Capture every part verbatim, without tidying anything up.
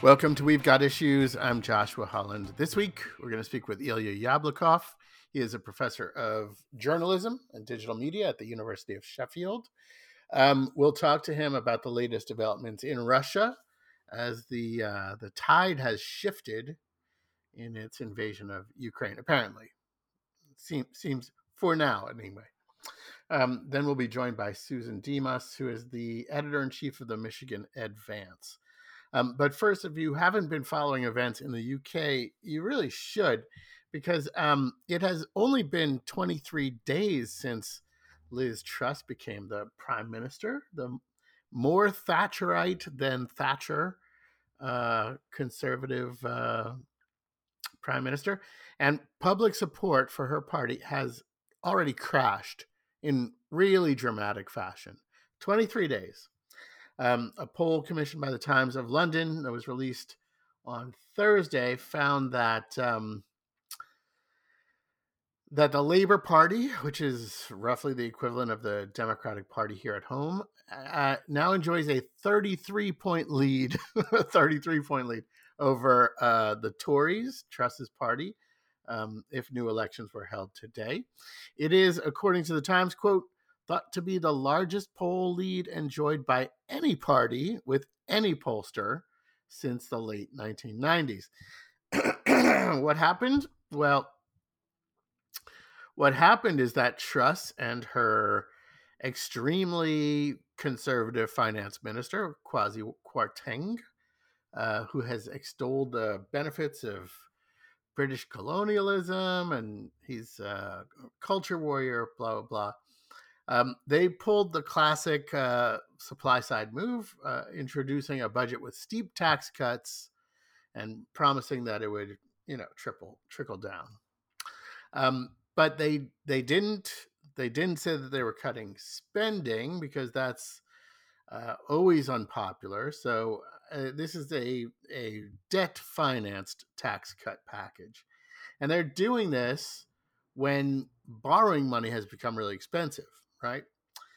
Welcome to We've Got Issues. I'm Joshua Holland. This week, we're going to speak with Ilya Yablokov. He is a professor of journalism and digital media at the University of Sheffield. Um, we'll talk to him about the latest developments in Russia as the uh, the tide has shifted in its invasion of Ukraine, apparently. Seems, seems for now, anyway. Um, then we'll be joined by Susan Demas, who is the editor-in-chief of the Michigan Advance. Um, but first, if you haven't been following events in the U K, you really should, because um, it has only been twenty-three days since Liz Truss became the prime minister, the more Thatcherite than Thatcher uh, conservative uh, prime minister. And public support for her party has already crashed in really dramatic fashion. twenty-three days. Um, a poll commissioned by the Times of London that was released on Thursday found that um, that the Labour Party, which is roughly the equivalent of the Democratic Party here at home, uh, now enjoys a thirty-three point lead, thirty-three point lead over uh, the Tories, Truss's party, um, if new elections were held today. It is, according to the Times, quote, thought to be the largest poll lead enjoyed by any party with any pollster since the late nineteen nineties. What happened? Well, what happened is that Truss and her extremely conservative finance minister, Kwasi Kwarteng, uh, who has extolled the benefits of British colonialism, and he's a culture warrior, blah, blah, blah. Um, they pulled the classic uh, supply side move, uh, introducing a budget with steep tax cuts and promising that it would, you know, triple trickle down. Um, but they they didn't they didn't say that they were cutting spending, because that's uh, always unpopular. So uh, this is a a debt financed tax cut package, and they're doing this when borrowing money has become really expensive, right?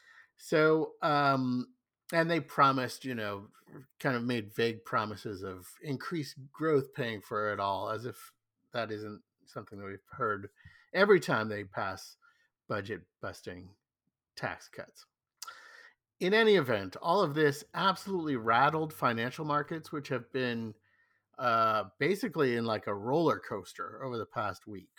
So, um, and they promised, you know, kind of made vague promises of increased growth paying for it all, as if that isn't something that we've heard every time they pass budget busting tax cuts. In any event, all of this absolutely rattled financial markets, which have been uh, basically in like a roller coaster over the past week.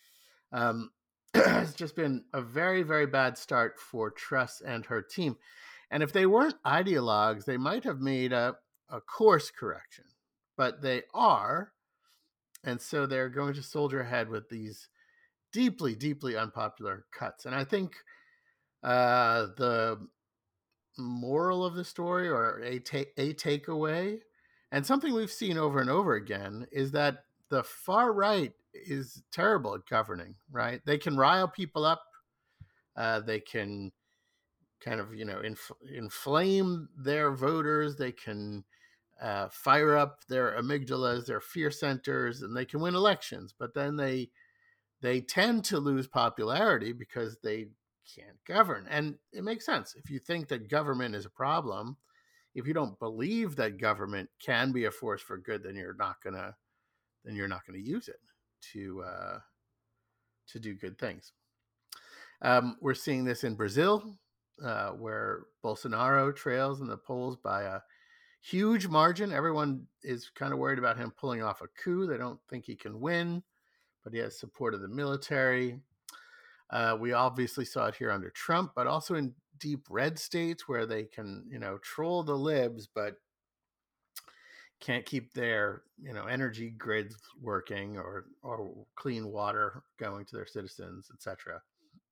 Um, it's just been a very, very bad start for Truss and her team. And if they weren't ideologues, they might have made a, a course correction, but they are. And so they're going to soldier ahead with these deeply, deeply unpopular cuts. And I think uh, the moral of the story, or a, ta- a takeaway, and something we've seen over and over again, is that the far right is terrible at governing, right? They can rile people up. Uh, they can kind of, you know, inf- inflame their voters. They can uh, fire up their amygdalas, their fear centers, and they can win elections. But then they they tend to lose popularity because they can't govern. And it makes sense. If you think that government is a problem, if you don't believe that government can be a force for good, then you're not gonna then you're not gonna use it to uh, to do good things. Um, we're seeing this in Brazil, uh, where Bolsonaro trails in the polls by a huge margin. Everyone is kind of worried about him pulling off a coup. They don't think he can win, but he has support of the military. Uh, we obviously saw it here under Trump, but also in deep red states where they can, you know, troll the libs, but can't keep their, you know, energy grids working, or or clean water going to their citizens, et cetera.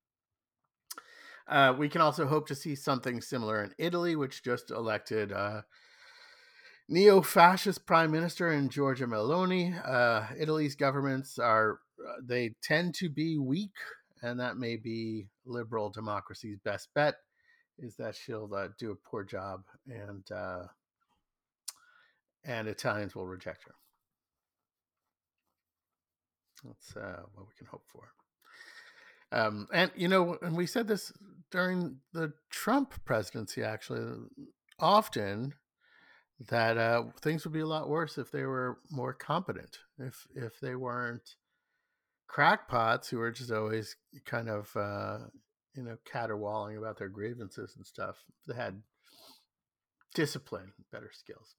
Uh, we can also hope to see something similar in Italy, which just elected uh, neo-fascist prime minister in Giorgia Meloni. Uh, Italy's governments are uh, they tend to be weak, and that may be liberal democracy's best bet, is that she'll uh, do a poor job, and uh, and Italians will reject her. That's uh, what we can hope for. Um, and, you know, and we said this during the Trump presidency, actually, often that uh, things would be a lot worse if they were more competent, if if they weren't crackpots who were just always kind of uh, you know caterwauling about their grievances and stuff. If they had discipline, better skills.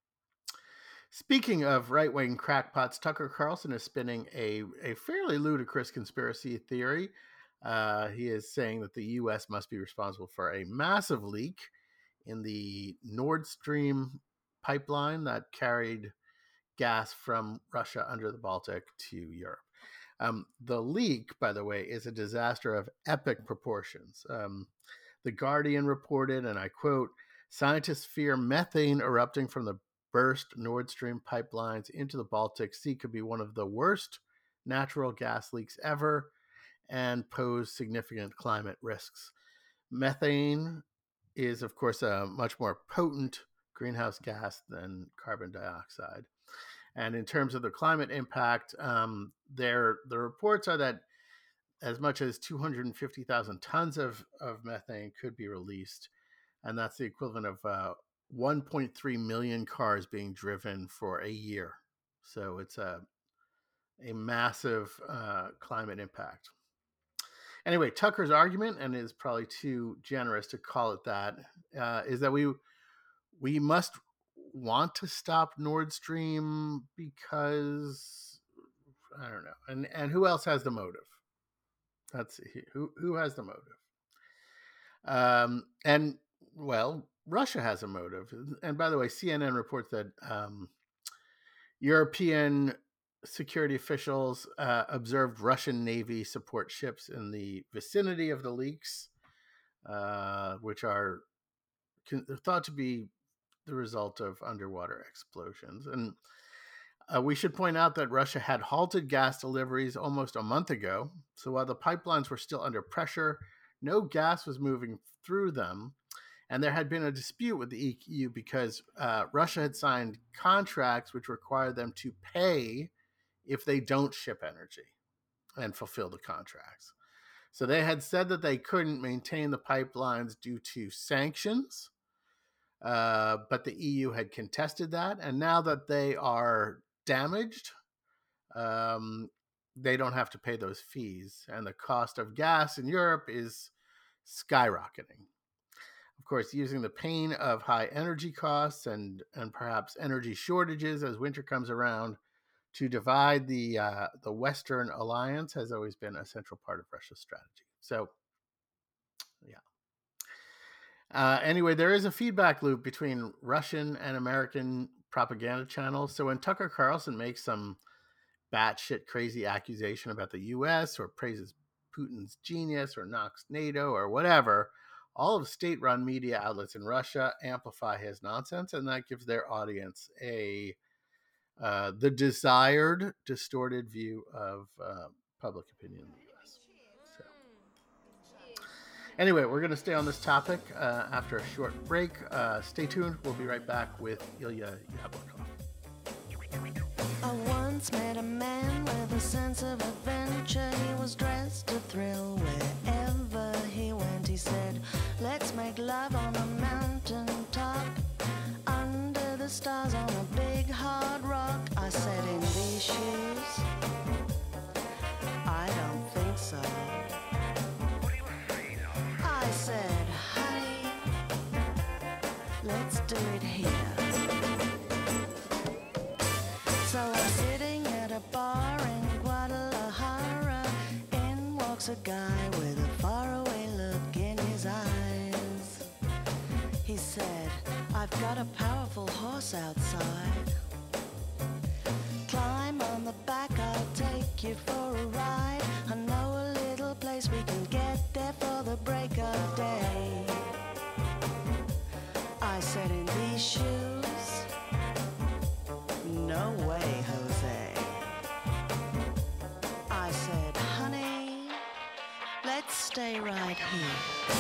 Speaking of right wing crackpots, Tucker Carlson is spinning a, a fairly ludicrous conspiracy theory. Uh, he is saying that the U S must be responsible for a massive leak in the Nord Stream pipeline that carried gas from Russia under the Baltic to Europe. Um, the leak, by the way, is a disaster of epic proportions. Um, the Guardian reported, and I quote, scientists fear methane erupting from the burst Nord Stream pipelines into the Baltic Sea could be one of the worst natural gas leaks ever and pose significant climate risks. Methane is, of course, a much more potent greenhouse gas than carbon dioxide. And in terms of the climate impact, um, there the reports are that as much as two hundred fifty thousand tons of, of methane could be released. And that's the equivalent of uh, one point three million cars being driven for a year. So it's a, a massive uh, climate impact. Anyway, Tucker's argument, and is probably too generous to call it that, uh, is that we we must want to stop Nord Stream because I don't know, and and who else has the motive? Let's see, who who has the motive? Um, and well, Russia has a motive. And by the way, C N N reports that um, European security officials uh, observed Russian Navy support ships in the vicinity of the leaks, uh, which are thought to be the result of underwater explosions. And uh, we should point out that Russia had halted gas deliveries almost a month ago. So while the pipelines were still under pressure, no gas was moving through them. And there had been a dispute with the E U because uh, Russia had signed contracts which required them to pay if they don't ship energy and fulfill the contracts. So they had said that they couldn't maintain the pipelines due to sanctions, uh, but the E U had contested that. And now that they are damaged, um, they don't have to pay those fees. And the cost of gas in Europe is skyrocketing. Of course, using the pain of high energy costs and, and perhaps energy shortages as winter comes around to divide the uh, the Western alliance has always been a central part of Russia's strategy. So, yeah. Uh, anyway, there is a feedback loop between Russian and American propaganda channels. So when Tucker Carlson makes some batshit crazy accusation about the U S or praises Putin's genius or knocks NATO or whatever, all of state-run media outlets in Russia amplify his nonsense, and that gives their audience a uh, the desired distorted view of uh, public opinion in the U S. So, anyway, we're going to stay on this topic uh, after a short break. Uh, stay tuned. We'll be right back with Ilya Yablokov. I once met a man with a sense of adventure. He was dressed to thrill wherever he went. He said, let's make love on a mountain top, under the stars on a big hard rock. I said, in these shoes, I don't think so. I said, honey, let's do it here. So I'm sitting at a bar in Guadalajara. In walks a guy with a faraway look in his eyes. He said, I've got a powerful horse outside. Climb on the back, I'll take you for a ride. I know a little place we can get there for the break of day. I said, in these shoes, no way, Jose. I said, honey, let's stay right here.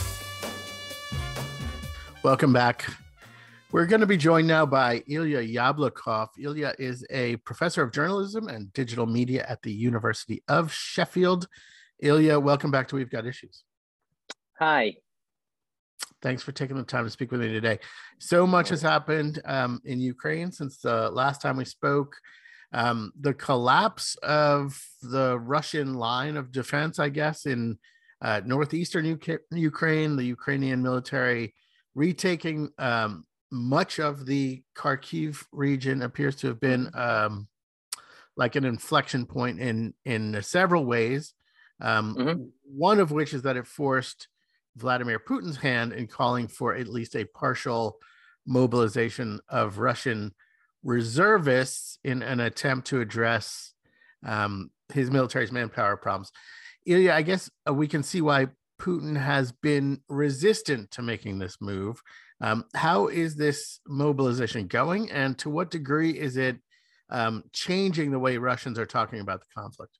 Welcome back. We're going to be joined now by Ilya Yablokov. Ilya is a professor of journalism and digital media at the University of Sheffield. Ilya, welcome back to We've Got Issues. Hi. Thanks for taking the time to speak with me today. So much has happened um, in Ukraine since the last time we spoke. Um, the collapse of the Russian line of defense, I guess, in uh, northeastern U K- Ukraine, the Ukrainian military retaking um, much of the Kharkiv region appears to have been um, like an inflection point in in several ways. Um, mm-hmm. One of which is that it forced Vladimir Putin's hand in calling for at least a partial mobilization of Russian reservists in an attempt to address um, his military's manpower problems. Ilya, I guess uh, we can see why Putin has been resistant to making this move. Um, how is this mobilization going, and to what degree is it um, changing the way Russians are talking about the conflict?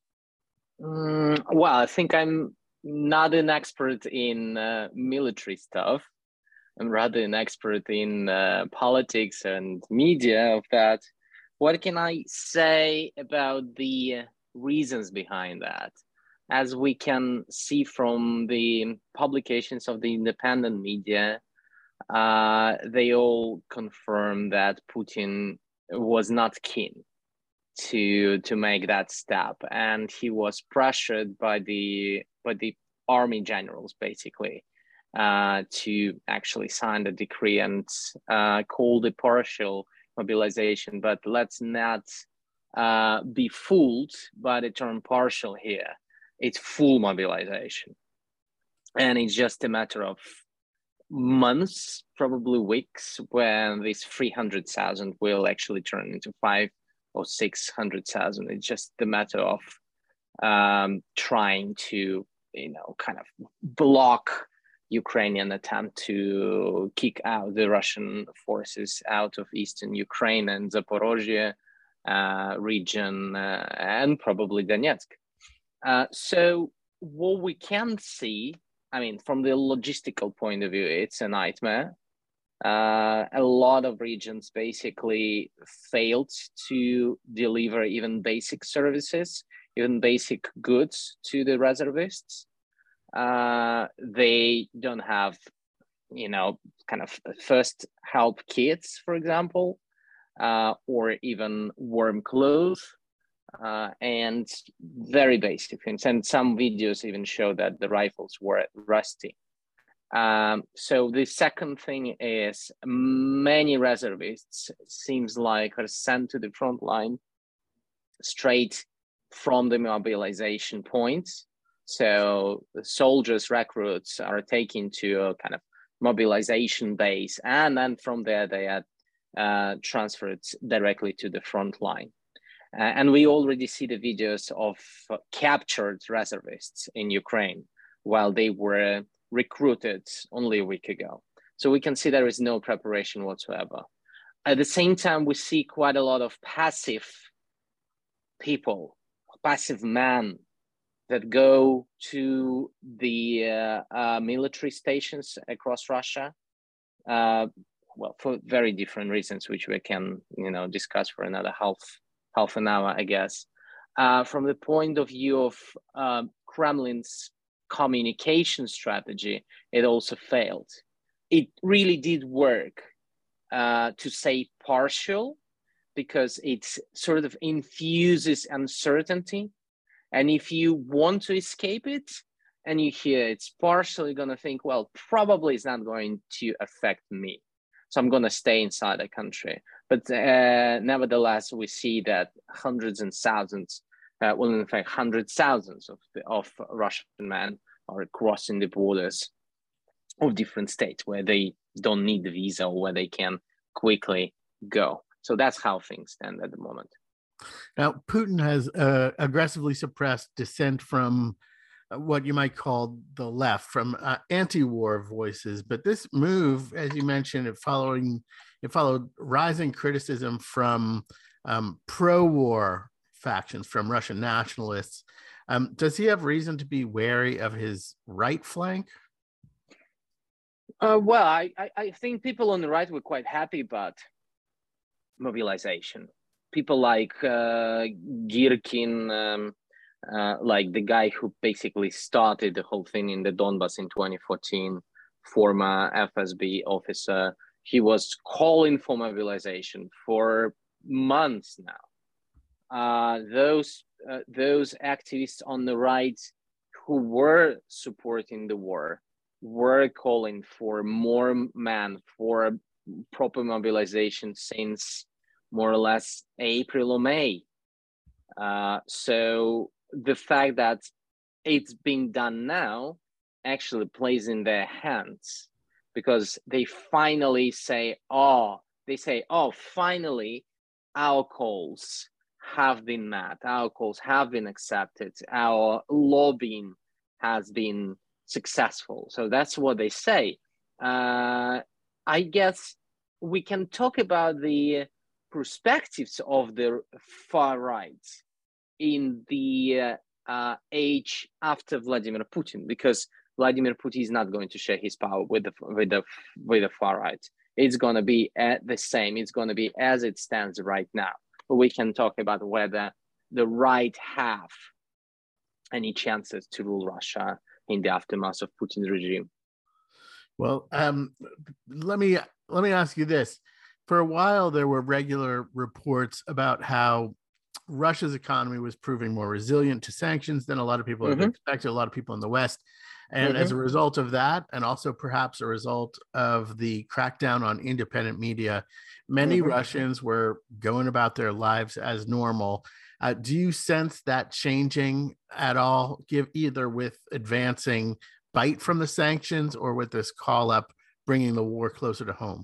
Mm, well, I think I'm not an expert in uh, military stuff. I'm rather an expert in uh, politics and media of that. What can I say about the reasons behind that? As we can see from the publications of the independent media, uh, they all confirm that Putin was not keen to to make that step, and he was pressured by the by the army generals basically uh, to actually sign the decree and uh, call the partial mobilization. But let's not uh, be fooled by the term partial here. It's full mobilization, and it's just a matter of months, probably weeks, when this three hundred thousand will actually turn into five or six hundred thousand. It's just a matter of um, trying to, you know, kind of block Ukrainian attempt to kick out the Russian forces out of eastern Ukraine and Zaporozhye uh, region uh, and probably Donetsk. Uh, so what we can see, I mean, from the logistical point of view, it's a nightmare. Uh, a lot of regions basically failed to deliver even basic services, even basic goods to the reservists. Uh, they don't have, you know, kind of first help kits, for example, uh, or even warm clothes, uh, and very basic things. And some videos even show that the rifles were rusty. Um, so the second thing is many reservists seems like are sent to the front line straight from the mobilization points. So the soldiers, recruits are taken to a kind of mobilization base, and then from there they are uh, transferred directly to the front line. Uh, and we already see the videos of uh, captured reservists in Ukraine while they were recruited only a week ago. So we can see there is no preparation whatsoever. At the same time, we see quite a lot of passive people, passive men that go to the uh, uh, military stations across Russia, uh, well, for very different reasons, which we can, you know, discuss for another half half an hour, I guess. Uh, from the point of view of uh, Kremlin's communication strategy, it also failed. It really did work uh, to say partial, because it sort of infuses uncertainty. And if you want to escape it and you hear it's partial, you're going to think, well, probably it's not going to affect me, so I'm going to stay inside the country. But uh, nevertheless, we see that hundreds and thousands, uh, well, in fact, hundreds thousands of, of Russian men are crossing the borders of different states where they don't need the visa or where they can quickly go. So that's how things stand at the moment. Now, Putin has uh, aggressively suppressed dissent from what you might call the left, from uh, anti-war voices. But this move, as you mentioned, it following it followed rising criticism from um, pro-war factions, from Russian nationalists. Um, does he have reason to be wary of his right flank? Uh, well, I, I think people on the right were quite happy about mobilization. People like uh, Girkin, um, uh, like the guy who basically started the whole thing in the Donbass in twenty fourteen, former F S B officer. He was calling for mobilization for months now. Uh, those uh, those activists on the right who were supporting the war were calling for more men, for proper mobilization since more or less April or May. Uh, so the fact that it's being done now actually plays in their hands, because they finally say, oh, they say, oh, finally, our calls have been met, our calls have been accepted, our lobbying has been successful. So that's what they say. Uh, I guess we can talk about the perspectives of the far right in the uh, uh, age after Vladimir Putin, because Vladimir Putin is not going to share his power with the with the with the far right. It's going to be at the same. It's going to be as it stands right now. But we can talk about whether the right have any chances to rule Russia in the aftermath of Putin's regime. Well, um, let me let me ask you this. For a while, there were regular reports about how Russia's economy was proving more resilient to sanctions than a lot of people mm-hmm. had expected, a lot of people in the West. And mm-hmm. as a result of that, and also perhaps a result of the crackdown on independent media, many mm-hmm. Russians were going about their lives as normal. Uh, do you sense that changing at all, give either with advancing bite from the sanctions or with this call up bringing the war closer to home?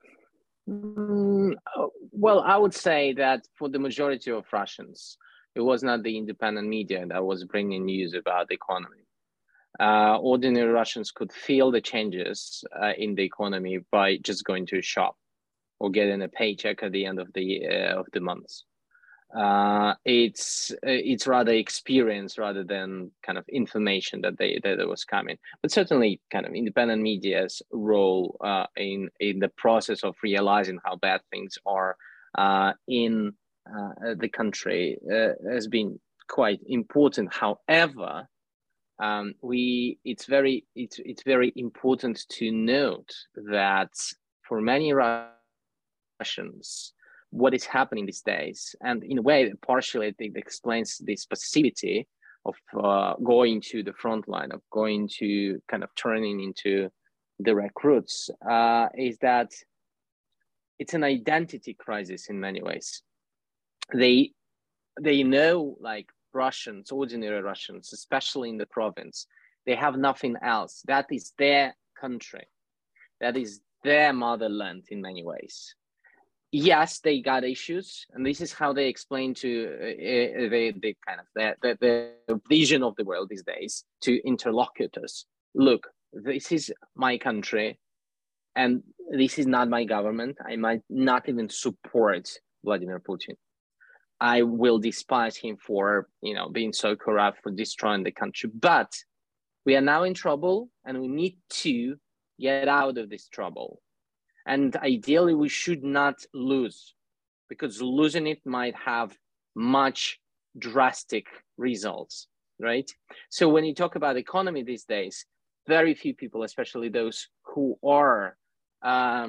Mm, well, I would say that for the majority of Russians, it was not the independent media that was bringing news about the economy. Uh, ordinary Russians could feel the changes uh, in the economy by just going to a shop or getting a paycheck at the end of the uh, of the month. Uh, it's it's rather experience rather than kind of information that they that it was coming. But certainly, kind of independent media's role uh, in in the process of realizing how bad things are uh, in uh, the country uh, has been quite important. However, um, we it's very it's it's very important to note that for many Russians, what is happening these days, and in a way, partially it explains this passivity of uh, going to the front line, of going to kind of turning into the recruits, uh, is that it's an identity crisis in many ways. They they know, like Russians, ordinary Russians, especially in the province, they have nothing else. That is their country. That is their motherland in many ways. Yes, they got issues, and this is how they explain to uh, the, the kind of the, the, the vision of the world these days to interlocutors. Look, this is my country, and this is not my government. I might not even support Vladimir Putin. I will despise him for, you know, being so corrupt, for destroying the country. But we are now in trouble, and we need to get out of this trouble. And ideally, we should not lose, because losing it might have much drastic results, right? So when you talk about economy these days, very few people, especially those who are uh,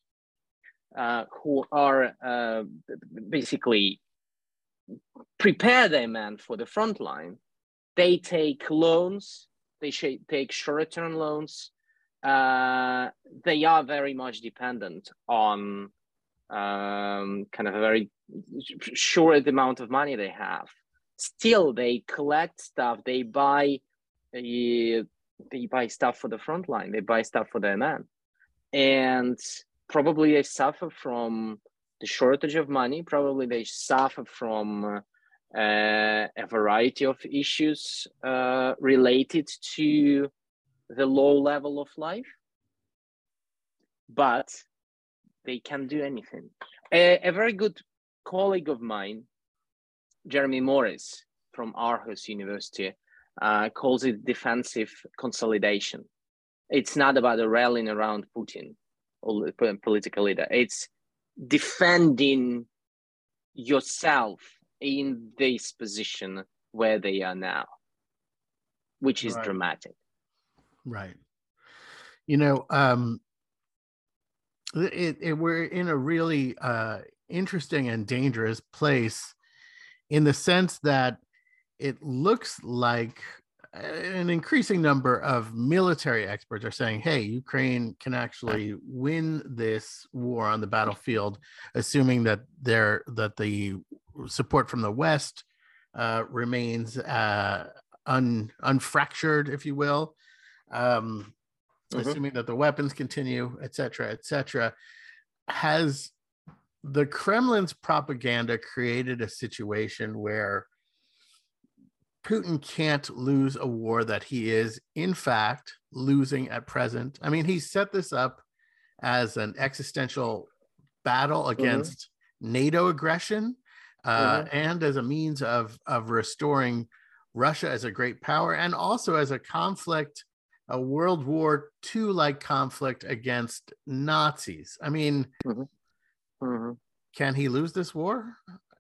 uh, who are uh, basically prepare their man for the front line, they take loans, they sh- take short-term loans. Uh, they are very much dependent on um, kind of a very short amount of money they have. Still, they collect stuff. They buy, uh, they buy stuff for the front line. They buy stuff for their men, and probably they suffer from the shortage of money. Probably they suffer from uh, a variety of issues uh, related to the low level of life, but they can't do anything. A, a very good colleague of mine, Jeremy Morris from Aarhus University, uh, calls it defensive consolidation. It's not about rallying around Putin or the political leader. It's defending yourself in this position where they are now, which is right. dramatic. Right. You know, um, it, it, we're in a really uh, interesting and dangerous place in the sense that it looks like an increasing number of military experts are saying, hey, Ukraine can actually win this war on the battlefield, assuming that there that the support from the West uh, remains uh, un, unfractured, if you will, um, mm-hmm. assuming that the weapons continue, et cetera, et cetera. Has the Kremlin's propaganda created a situation where Putin can't lose a war that he is, in fact, losing at present? I mean, he set this up as an existential battle against mm-hmm. NATO aggression uh, mm-hmm. and as a means of, of restoring Russia as a great power, and also as a conflict, a World War Two-like conflict against Nazis. I mean, mm-hmm. Mm-hmm. can he lose this war?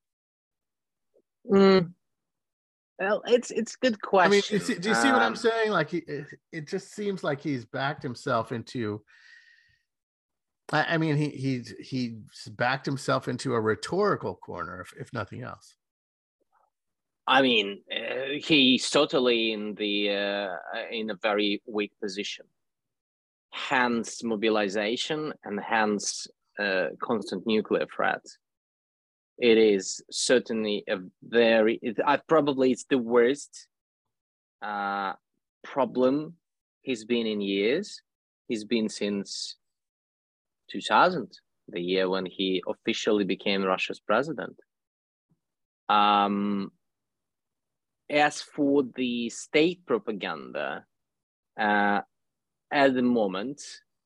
Mm. Well, it's it's a good question. I mean, do you see, do you see um, what I'm saying? Like, he, it just seems like he's backed himself into. I, I mean, he he's he's backed himself into a rhetorical corner, if if nothing else. I mean, uh, he's totally in the uh, in a very weak position. Hence mobilization, and hence uh, constant nuclear threat. It is certainly a very, it, uh, probably it's the worst uh, problem he's been in years. He's been since two thousand, the year when he officially became Russia's president. Um, as for the state propaganda, uh, at the moment,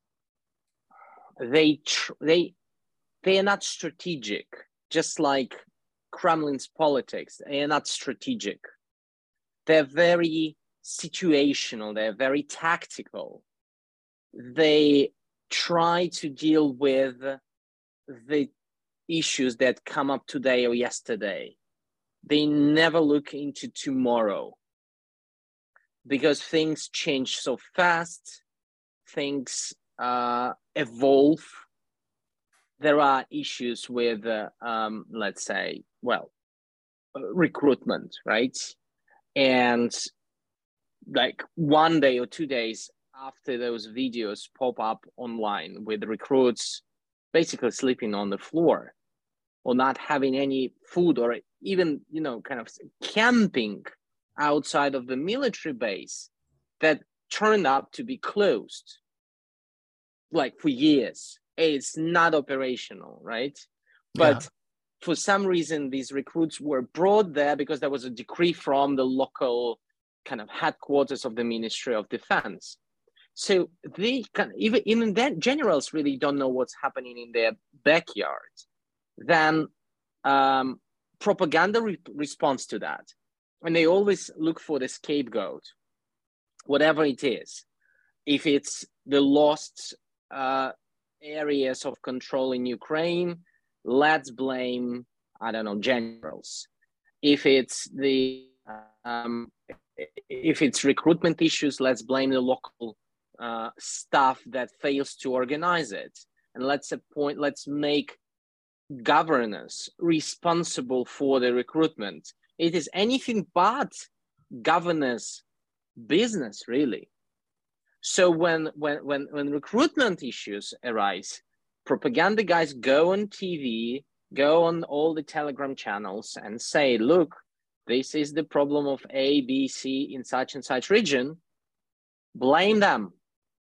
they tr- they they are not strategic. Just like Kremlin's politics, they are not strategic. They're very situational, they're very tactical. They try to deal with the issues that come up today or yesterday. They never look into tomorrow because things change so fast, things uh, evolve. There are issues with, uh, um, let's say, well, uh, recruitment, right? And like one day or two days after those videos pop up online with recruits basically sleeping on the floor or not having any food, or even, you know, kind of camping outside of the military base that turned out to be closed like for years. It's not operational, right? But yeah. For some reason, these recruits were brought there because there was a decree from the local kind of headquarters of the Ministry of Defense. So they can, even, even then, generals really don't know what's happening in their backyard. Then um, propaganda re- responds to that. And they always look for the scapegoat, whatever it is. If it's the lost uh, areas of control in Ukraine, let's blame, I don't know, generals. If it's the um, if it's recruitment issues, let's blame the local uh, staff that fails to organize it, and let's appoint, let's make governors responsible for the recruitment. It is anything but governors' business, really. So when, when, when, when recruitment issues arise, propaganda guys go on T V, go on all the Telegram channels and say, look, this is the problem of A, B, C in such and such region. Blame them.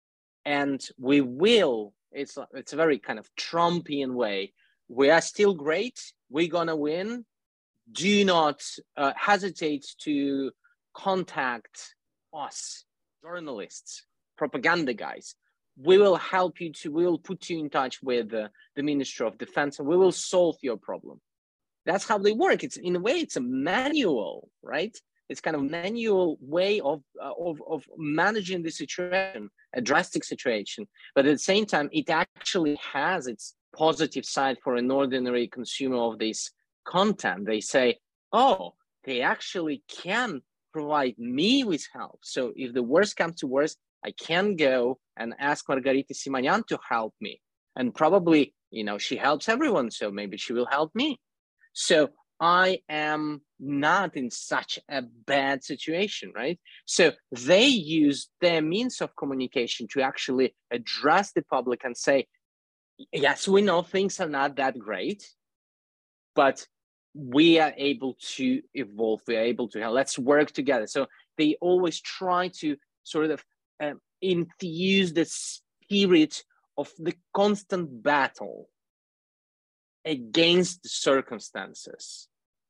And we will, it's, it's a very kind of Trumpian way. We are still great. We're going to win. Do not uh, hesitate to contact us, journalists, propaganda guys. We will help you to, we will put you in touch with uh, the Ministry of Defense, and we will solve your problem. That's how they work. It's in a way, it's a manual, right? It's kind of manual way of, uh, of, of managing the situation, a drastic situation. But at the same time, it actually has its positive side for an ordinary consumer of this content. They say, oh, they actually can provide me with help. So if the worst comes to worst, I can go and ask Margarita Simonyan to help me. And probably, you know, she helps everyone, so maybe she will help me. So I am not in such a bad situation, right? So they use their means of communication to actually address the public and say, yes, we know things are not that great, but we are able to evolve, we are able to help, let's work together. So they always try to sort of um, infuse the spirit of the constant battle against the circumstances.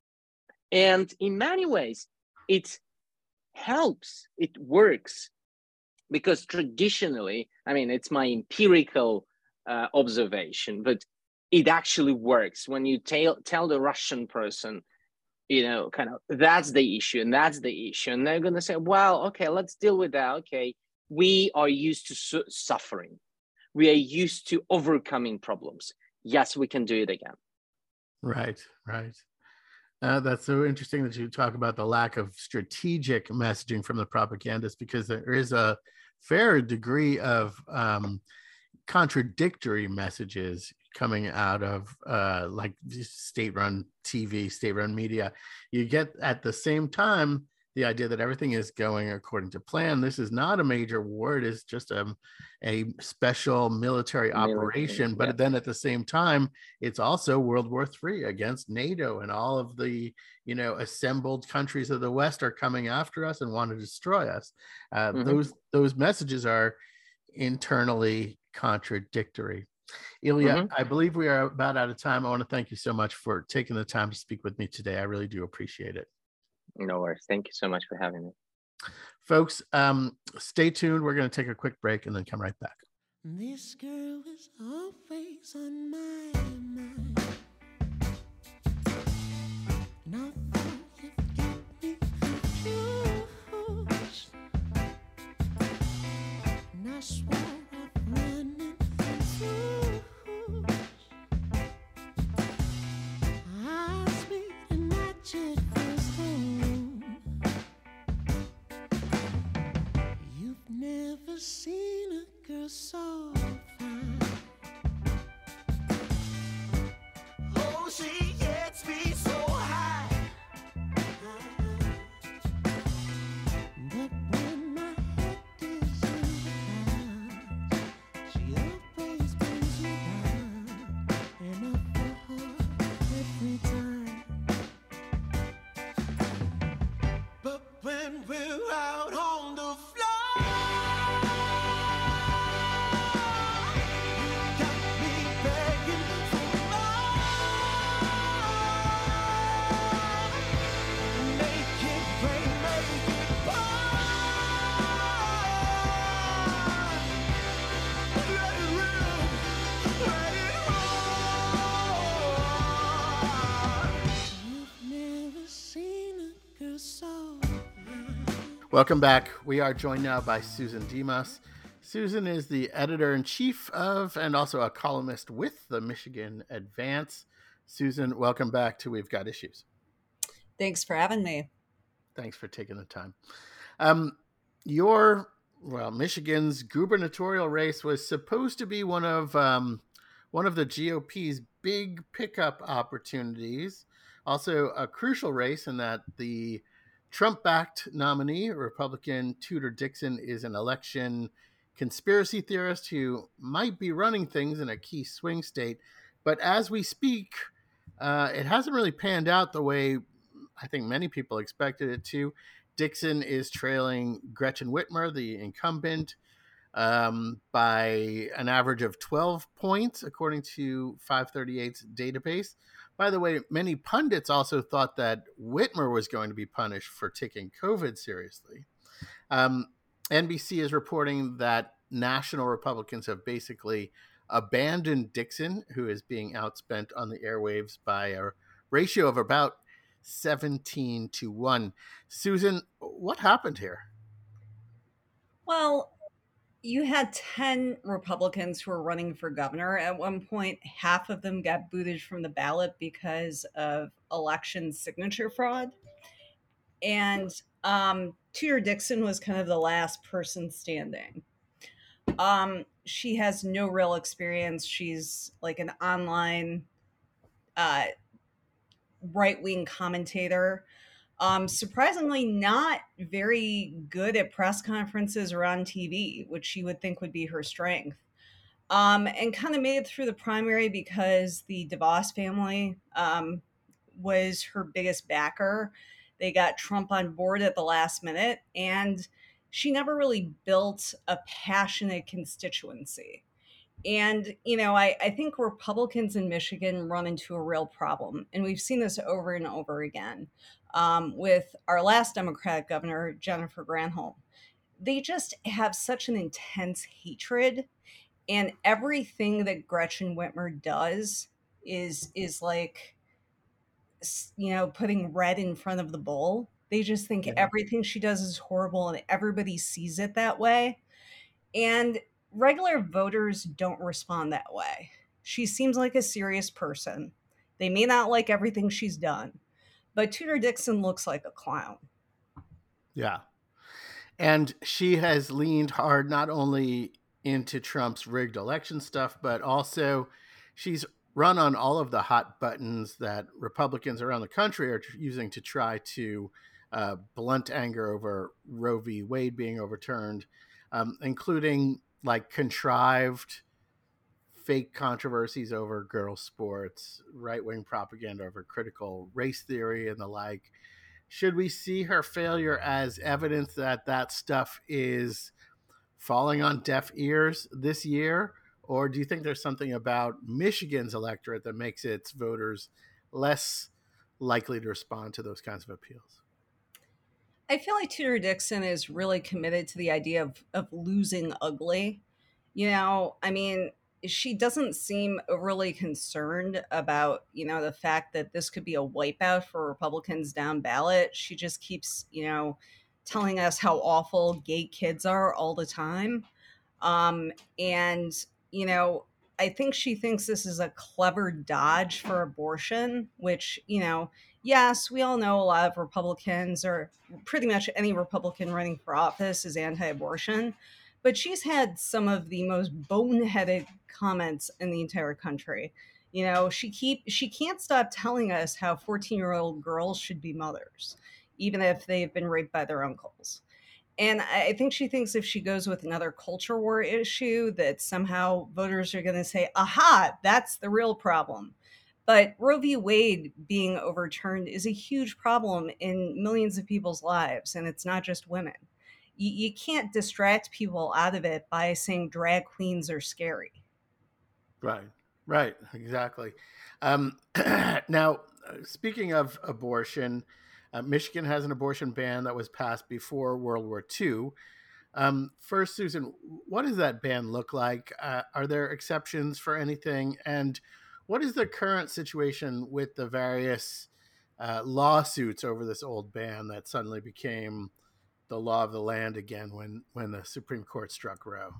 And in many ways, it helps, it works, because traditionally, I mean, it's my empirical uh, observation, but it actually works. When you tell, tell the Russian person, you know, kind of, that's the issue, and that's the issue, and they're going to say, well, okay, let's deal with that. Okay, we are used to su- suffering. We are used to overcoming problems. Yes, we can do it again. Right, right. Uh, that's so interesting that you talk about the lack of strategic messaging from the propagandists, because there is a fair degree of um, contradictory messages coming out of uh, like state-run T V, state-run media. You get at the same time the idea that everything is going according to plan. This is not a major war. It is just a, a special military, military operation. But yeah. Then at the same time, it's also World War Three against NATO, and all of the, you know, assembled countries of the West are coming after us and want to destroy us. Uh, mm-hmm. Those those messages are internally contradictory. Ilya, mm-hmm. I believe we are about out of time. I want to thank you so much for taking the time to speak with me today. I really do appreciate it. No worries. Thank you so much for having me. Folks, um, stay tuned. We're going to take a quick break and then come right back. This girl is always on my mind. Nothing can get me confused. And I swear I've run into eyes meet and match it first home. You've never seen a girl so fine. Oh, she gets me so high. But when my head is in the clouds, she always brings me down, and I fall hard every time. But when we're out on the floor, welcome back. We are joined now by Susan Dimas. Susan is the editor-in-chief of and also a columnist with the Michigan Advance. Susan, welcome back to We've Got Issues. Thanks for having me. Thanks for taking the time. Um, your, well, Michigan's gubernatorial race was supposed to be one of um, one of the G O P's big pickup opportunities. Also a crucial race in that the Trump-backed nominee, Republican Tudor Dixon, is an election conspiracy theorist who might be running things in a key swing state. But as we speak, uh, it hasn't really panned out the way I think many people expected it to. Dixon is trailing Gretchen Whitmer, the incumbent, um, by an average of twelve points, according to five thirty-eight's database. By the way, many pundits also thought that Whitmer was going to be punished for taking COVID seriously. Um, N B C is reporting that national Republicans have basically abandoned Dixon, who is being outspent on the airwaves by a ratio of about seventeen to one. Susan, what happened here? Well, you had ten Republicans who were running for governor. At one point, half of them got booted from the ballot because of election signature fraud. And um, Tudor Dixon was kind of the last person standing. Um, she has no real experience. She's like an online uh, right wing commentator. Um, surprisingly, not very good at press conferences or on T V, which you would think would be her strength. Um, and kind of made it through the primary because the DeVos family um, was her biggest backer. They got Trump on board at the last minute, and she never really built a passionate constituency. And, you know, I, I think Republicans in Michigan run into a real problem. And we've seen this over and over again um, with our last Democratic governor, Jennifer Granholm. They just have such an intense hatred, and everything that Gretchen Whitmer does is is like, you know, putting red in front of the bull. They just think Yeah. everything she does is horrible, and everybody sees it that way. And regular voters don't respond that way. She seems like a serious person. They may not like everything she's done, but Tudor Dixon looks like a clown. Yeah. And she has leaned hard not only into Trump's rigged election stuff, but also she's run on all of the hot buttons that Republicans around the country are using to try to uh, blunt anger over Roe v. Wade being overturned, um, including like contrived fake controversies over girls' sports, right-wing propaganda over critical race theory, and the like. Should we see her failure as evidence that that stuff is falling on deaf ears this year? Or do you think there's something about Michigan's electorate that makes its voters less likely to respond to those kinds of appeals? I feel like Tudor Dixon is really committed to the idea of, of losing ugly. You know, I mean, she doesn't seem overly concerned about, you know, the fact that this could be a wipeout for Republicans down ballot. She just keeps, you know, telling us how awful gay kids are all the time. Um, and, you know, I think she thinks this is a clever dodge for abortion, which, you know, yes, we all know a lot of Republicans, or pretty much any Republican running for office, is anti abortion. But she's had some of the most boneheaded comments in the entire country. You know, she keep she can't stop telling us how fourteen year old girls should be mothers, even if they've been raped by their uncles. And I think she thinks if she goes with another culture war issue, that somehow voters are going to say, aha, that's the real problem. But Roe v. Wade being overturned is a huge problem in millions of people's lives, and it's not just women. You, you can't distract people out of it by saying drag queens are scary. Right, right, exactly. Um, now, speaking of abortion, uh, Michigan has an abortion ban that was passed before World War Two. Um, first, Susan, what does that ban look like? Uh, are there exceptions for anything? And what is the current situation with the various uh, lawsuits over this old ban that suddenly became the law of the land again when, when the Supreme Court struck Roe?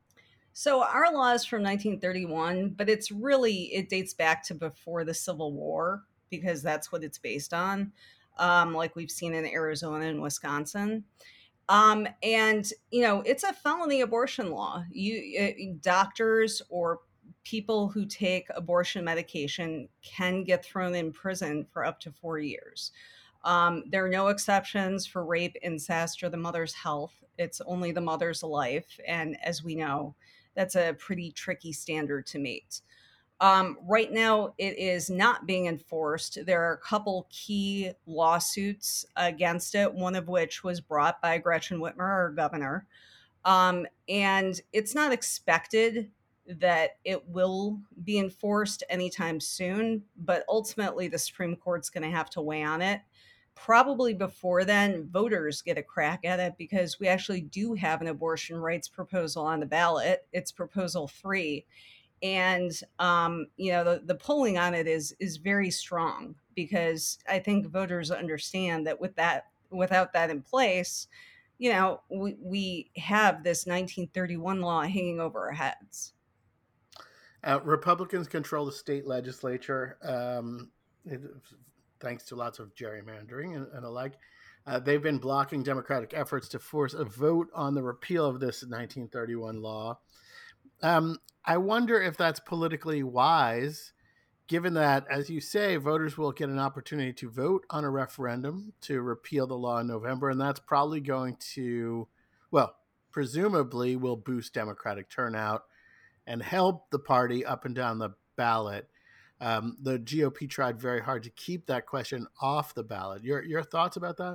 So our law is from nineteen thirty-one, but it's really, it dates back to before the Civil War because that's what it's based on, um, like we've seen in Arizona and Wisconsin. Um, and you know, it's a felony abortion law. You uh, doctors or people who take abortion medication can get thrown in prison for up to four years. Um, there are no exceptions for rape, incest, or the mother's health. It's only the mother's life, and as we know, that's a pretty tricky standard to meet. Um, right now, it is not being enforced. There are a couple key lawsuits against it, one of which was brought by Gretchen Whitmer, our governor. Um, and it's not expected that it will be enforced anytime soon, but ultimately, the Supreme Court's going to have to weigh on it. Probably before then, voters get a crack at it because we actually do have an abortion rights proposal on the ballot. It's Proposal Three, and um, you know, the, the polling on it is is very strong because I think voters understand that with that without that in place, you know, we, we have this nineteen thirty-one law hanging over our heads. Uh, Republicans control the state legislature. Um, it, thanks to lots of gerrymandering and, and alike. Uh, they've been blocking Democratic efforts to force a vote on the repeal of this nineteen thirty-one law. Um, I wonder if that's politically wise, given that, as you say, voters will get an opportunity to vote on a referendum to repeal the law in November, and that's probably going to, well, presumably will boost Democratic turnout and help the party up and down the ballot. Um, the G O P tried very hard to keep that question off the ballot. Your your thoughts about that?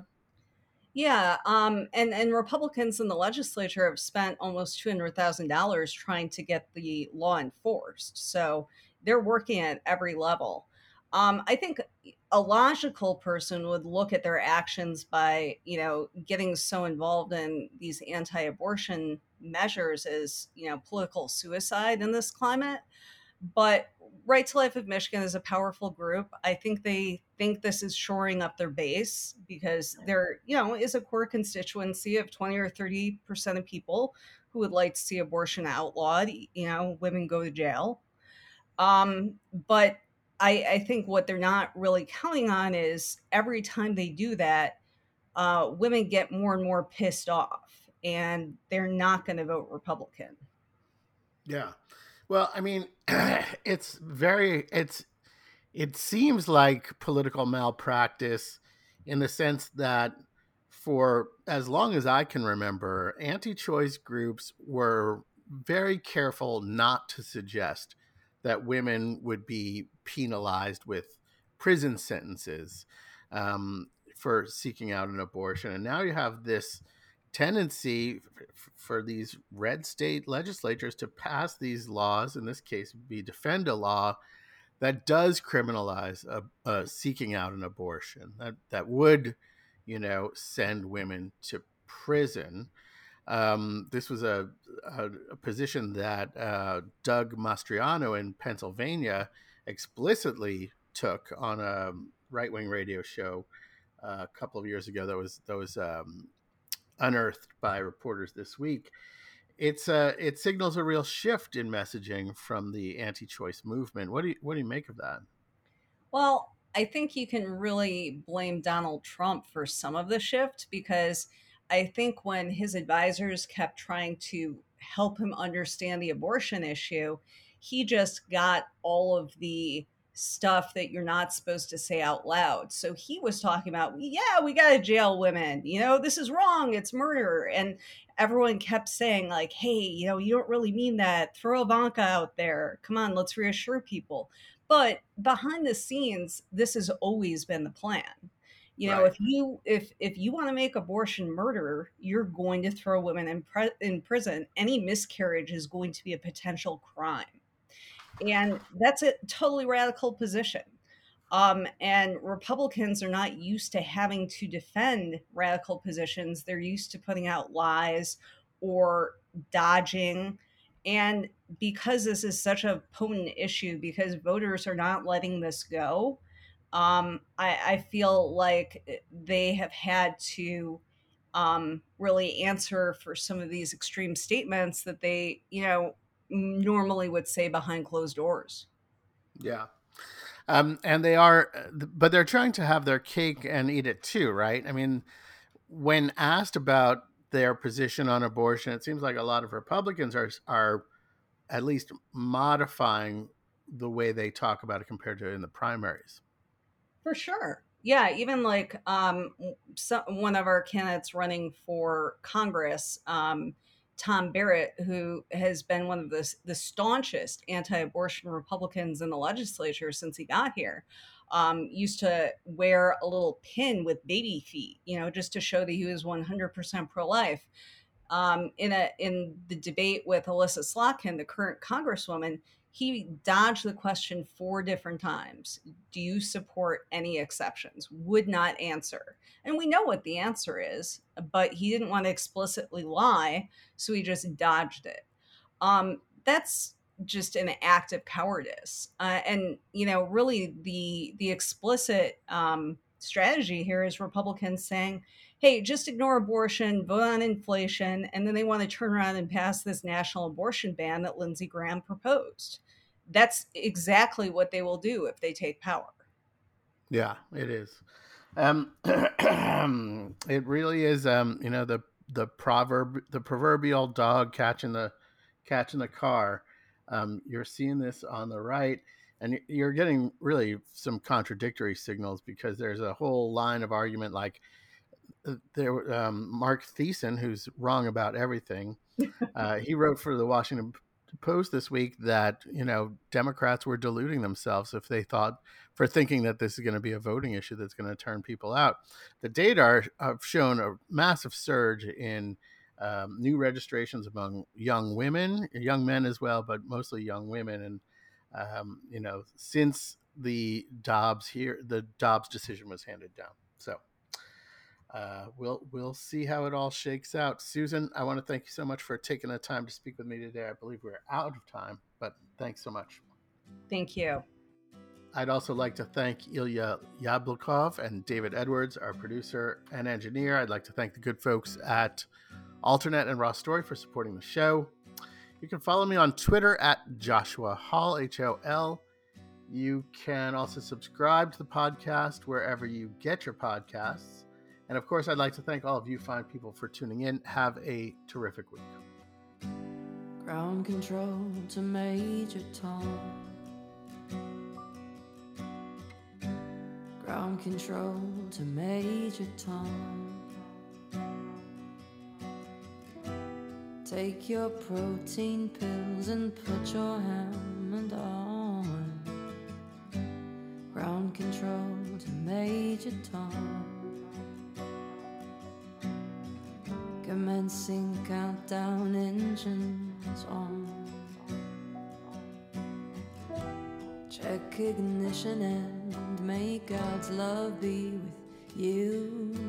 Yeah, um, and and Republicans in the legislature have spent almost two hundred thousand dollars trying to get the law enforced. So they're working at every level. Um, I think a logical person would look at their actions by, you know, getting so involved in these anti-abortion measures as, you know, political suicide in this climate. But Right to Life of Michigan is a powerful group. I think they think this is shoring up their base because there, you know, is a core constituency of twenty or thirty percent of people who would like to see abortion outlawed. You know, women go to jail. Um, but I, I think what they're not really counting on is every time they do that, uh, women get more and more pissed off and they're not going to vote Republican. Yeah. Well, I mean, it's very, it's, it seems like political malpractice in the sense that for as long as I can remember, anti choice groups were very careful not to suggest that women would be penalized with prison sentences um, for seeking out an abortion. And now you have this tendency f- for these red state legislatures to pass these laws, in this case, be defend a law that does criminalize a, a seeking out an abortion, that that would, you know, send women to prison. Um, this was a, a, a position that uh, Doug Mastriano in Pennsylvania explicitly took on a right wing radio show uh, a couple of years ago. That was that was um, unearthed by reporters this week. It's a it signals a real shift in messaging from the anti-choice movement. What do you what do you make of that? Well, I think you can really blame Donald Trump for some of the shift because I think when his advisors kept trying to help him understand the abortion issue, he just got all of the stuff that you're not supposed to say out loud. So he was talking about, yeah, we got to jail women. You know, this is wrong. It's murder. And everyone kept saying, like, hey, you know, you don't really mean that. Throw Ivanka out there. Come on, let's reassure people. But behind the scenes, this has always been the plan. You know, Right. if you if if you want to make abortion murder, you're going to throw women in pre- in prison. Any miscarriage is going to be a potential crime, and that's a totally radical position. Um, and Republicans are not used to having to defend radical positions. They're used to putting out lies or dodging. And because this is such a potent issue, because voters are not letting this go, um, I, I feel like they have had to um, really answer for some of these extreme statements that they, you know, normally would say behind closed doors. Yeah. Um, and they are, but they're trying to have their cake and eat it too, right? I mean, when asked about their position on abortion, it seems like a lot of Republicans are are at least modifying the way they talk about it compared to in the primaries. For sure. Yeah, even like um, so, one of our candidates running for Congress, um, Tom Barrett, who has been one of the, the staunchest anti abortion Republicans in the legislature since he got here, um, used to wear a little pin with baby feet, you know, just to show that he was one hundred percent pro life. Um, in a in the debate with Alyssa Slotkin, the current Congresswoman, he dodged the question four different times. Do you support any exceptions? Would not answer. And we know what the answer is, but he didn't want to explicitly lie, so he just dodged it. Um, that's just an act of cowardice. Uh, and you know, really, the the explicit um, strategy here is Republicans saying, "Hey, just ignore abortion, vote on inflation," and then they want to turn around and pass this national abortion ban that Lindsey Graham proposed. That's exactly what they will do if they take power. Yeah, it is. Um, it really is. Um, you know, the the proverb, the proverbial dog catching the catching the car. Um, you're seeing this on the right, and y- you're getting really some contradictory signals because there's a whole line of argument like uh, there. Um, Mark Thiessen, who's wrong about everything, uh, he wrote for the Washington Post this week that you know Democrats were deluding themselves if they thought for thinking that this is going to be a voting issue that's going to turn people out. The data are, have shown a massive surge in um, new registrations among young women, young men as well, but mostly young women. And um, you know, since the Dobbs here, the Dobbs decision was handed down. So uh, we'll we'll see how it all shakes out. Susan, I want to thank you so much for taking the time to speak with me today. I believe we're out of time, but thanks so much. Thank you. I'd also like to thank Ilya Yablokov and David Edwards, our producer and engineer. I'd like to thank the good folks at Alternet and Raw Story for supporting the show. You can follow me on Twitter at Joshua Hall, H O L. You can also subscribe to the podcast wherever you get your podcasts. And of course, I'd like to thank all of you fine people for tuning in. Have a terrific week. Ground control to Major Tom. Ground control to Major Tom. Take your protein pills and put your helmet on. Ground control to Major Tom. Commencing countdown, engines on. Check ignition and may God's love be with you.